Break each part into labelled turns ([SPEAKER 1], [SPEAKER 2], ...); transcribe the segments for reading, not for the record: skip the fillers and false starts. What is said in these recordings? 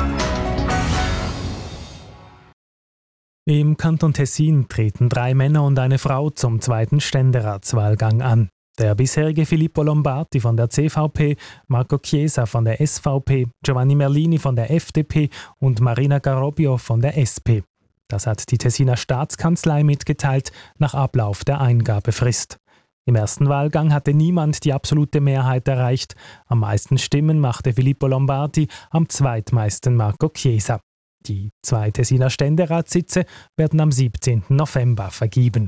[SPEAKER 1] Im Kanton Tessin treten 3 Männer und eine Frau zum 2. Ständeratswahlgang an. Der bisherige Filippo Lombardi von der CVP, Marco Chiesa von der SVP, Giovanni Merlini von der FDP und Marina Garobbio von der SP. Das hat die Tessiner Staatskanzlei mitgeteilt nach Ablauf der Eingabefrist. Im ersten Wahlgang hatte niemand die absolute Mehrheit erreicht. Am meisten Stimmen machte Filippo Lombardi, am zweitmeisten Marco Chiesa. Die 2 Tessiner Ständeratssitze werden am 17. November vergeben.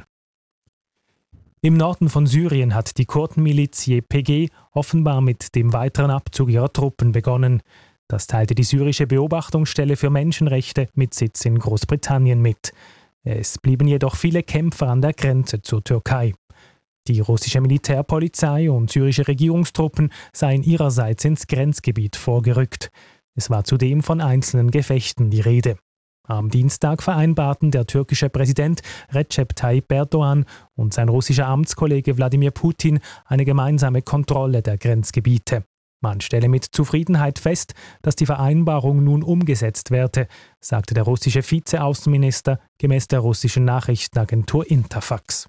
[SPEAKER 1] Im Norden von Syrien hat die Kurdenmiliz YPG offenbar mit dem weiteren Abzug ihrer Truppen begonnen. Das teilte die syrische Beobachtungsstelle für Menschenrechte mit Sitz in Großbritannien mit. Es blieben jedoch viele Kämpfer an der Grenze zur Türkei. Die russische Militärpolizei und syrische Regierungstruppen seien ihrerseits ins Grenzgebiet vorgerückt. Es war zudem von einzelnen Gefechten die Rede. Am Dienstag vereinbarten der türkische Präsident Recep Tayyip Erdogan und sein russischer Amtskollege Wladimir Putin eine gemeinsame Kontrolle der Grenzgebiete. Man stelle mit Zufriedenheit fest, dass die Vereinbarung nun umgesetzt werde, sagte der russische Vizeaußenminister gemäß der russischen Nachrichtenagentur Interfax.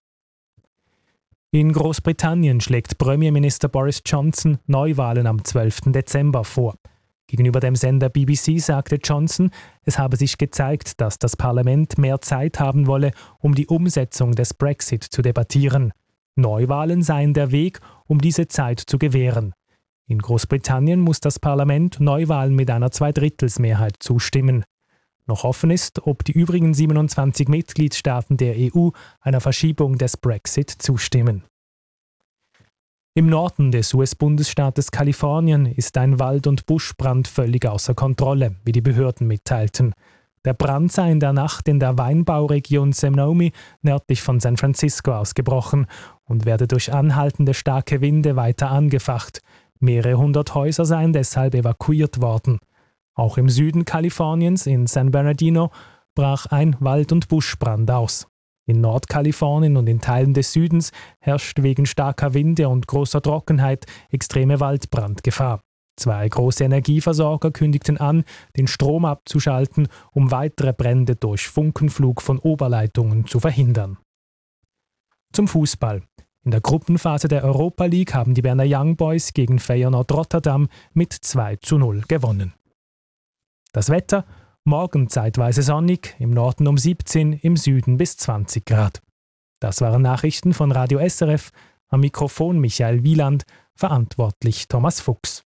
[SPEAKER 1] In Großbritannien schlägt Premierminister Boris Johnson Neuwahlen am 12. Dezember vor. Gegenüber dem Sender BBC sagte Johnson, es habe sich gezeigt, dass das Parlament mehr Zeit haben wolle, um die Umsetzung des Brexit zu debattieren. Neuwahlen seien der Weg, um diese Zeit zu gewähren. In Großbritannien muss das Parlament Neuwahlen mit einer Zweidrittelsmehrheit zustimmen. Noch offen ist, ob die übrigen 27 Mitgliedstaaten der EU einer Verschiebung des Brexit zustimmen. Im Norden des US-Bundesstaates Kalifornien ist ein Wald- und Buschbrand völlig außer Kontrolle, wie die Behörden mitteilten. Der Brand sei in der Nacht in der Weinbauregion Sonoma nördlich von San Francisco ausgebrochen und werde durch anhaltende starke Winde weiter angefacht. Mehrere hundert Häuser seien deshalb evakuiert worden. Auch im Süden Kaliforniens, in San Bernardino, brach ein Wald- und Buschbrand aus. In Nordkalifornien und in Teilen des Südens herrscht wegen starker Winde und großer Trockenheit extreme Waldbrandgefahr. 2 große Energieversorger kündigten an, den Strom abzuschalten, um weitere Brände durch Funkenflug von Oberleitungen zu verhindern. Zum Fußball. In der Gruppenphase der Europa League haben die Berner Young Boys gegen Feyenoord Rotterdam mit 2:0 gewonnen. Das Wetter: morgen zeitweise sonnig, im Norden um 17, im Süden bis 20 Grad. Das waren Nachrichten von Radio SRF, am Mikrofon Michael Wieland, verantwortlich Thomas Fuchs.